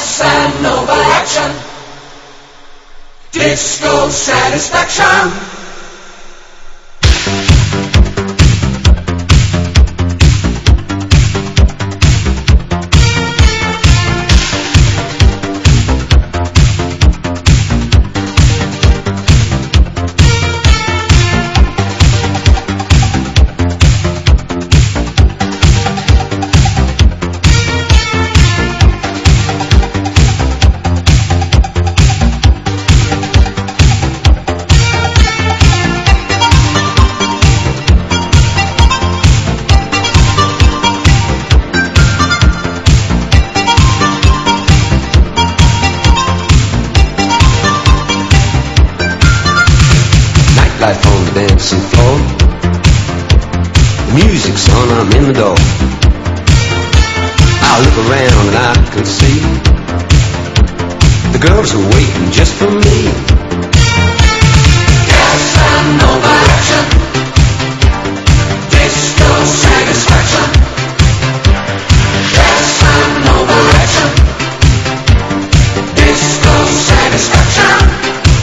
Casanova action, disco satisfaction. Life on the dancing floor. The music's on, I'm in the door. I look around and I can see the girls are waiting just for me. Casanova action, disco satisfaction. Casanova action, disco satisfaction.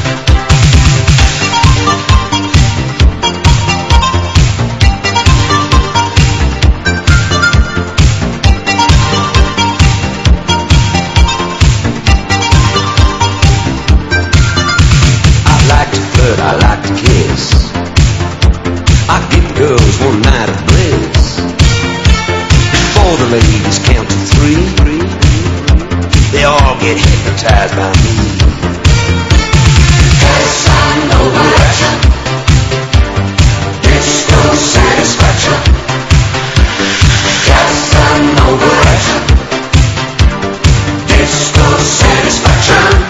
I like to kiss. I give the girls one night of bliss. Before the ladies count to three, they all get hypnotized by me. Casanova action, disco satisfaction. Casanova action, disco satisfaction.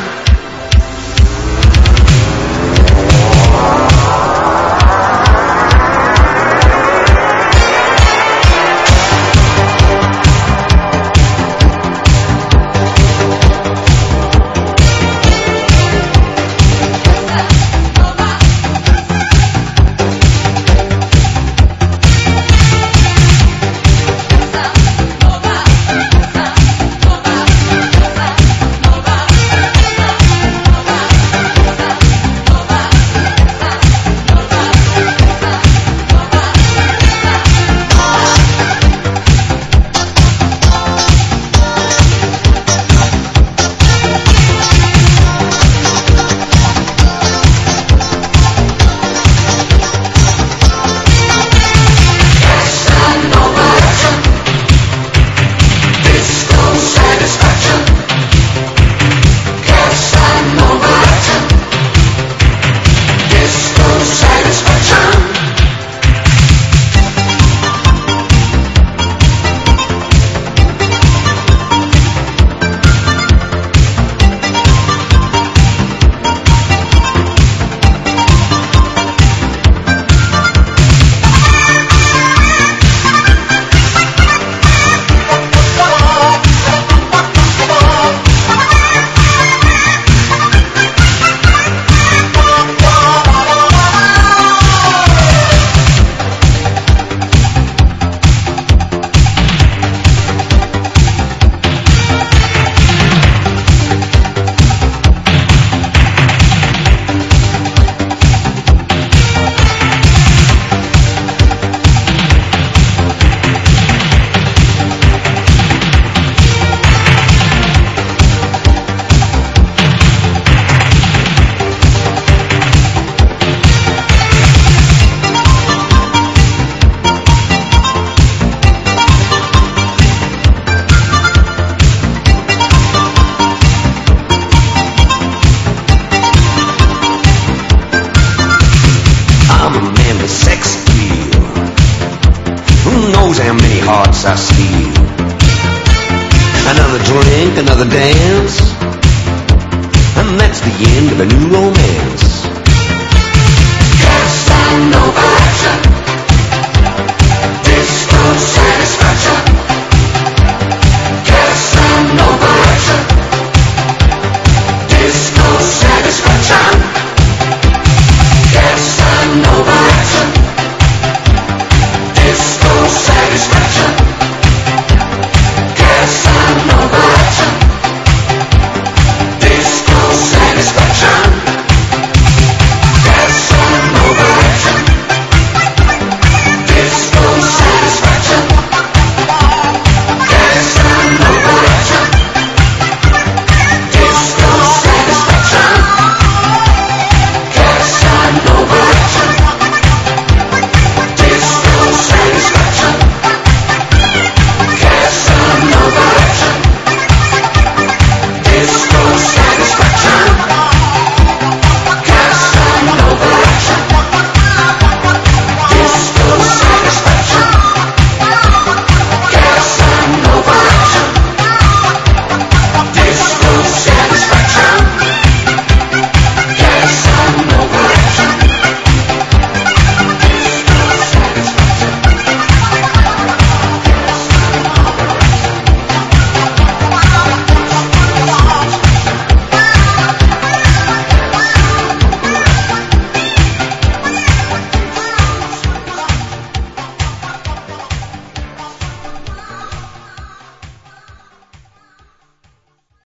How many hearts I steal. Another drink, another dance, and that's the end of a new romance. Casanova action, disco satisfaction.